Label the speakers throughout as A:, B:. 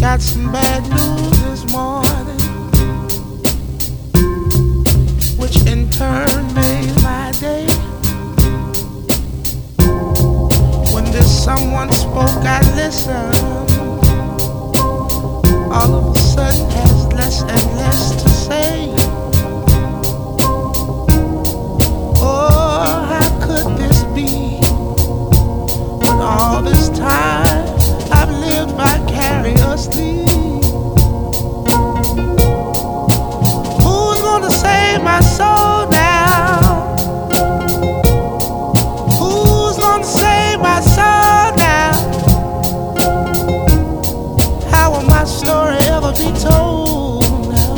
A: got some bad news this morning, which in turn made my day. When this someone spoke, I listened. All of a sudden has less and less to say. Oh, how could this be? When all this time I've lived vicariously. Who's gonna save my soul now? Who's gonna save my soul now? How will my story ever be told now?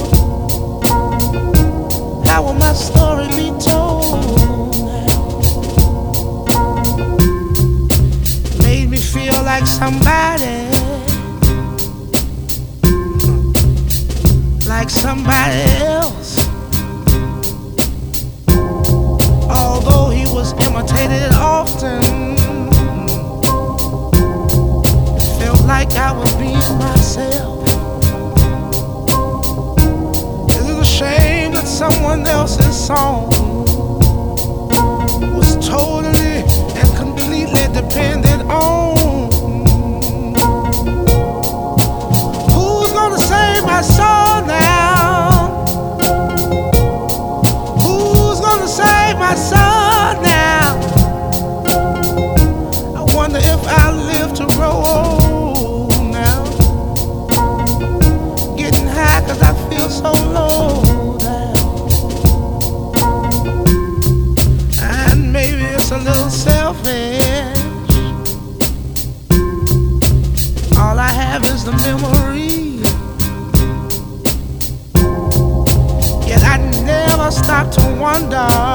A: How will my story be told now? Made me feel like somebody, like somebody else. Although he was imitated often, it felt like I was being myself. Is it a shame that someone else's song was totally and completely dependent on? Who's gonna save my soul now? Who's gonna save my soul now? I wonder if I'll live to grow old now. Getting high 'cause I feel so low now. And maybe it's a little selfish. All I have is the memory. Yet I never stop to wonder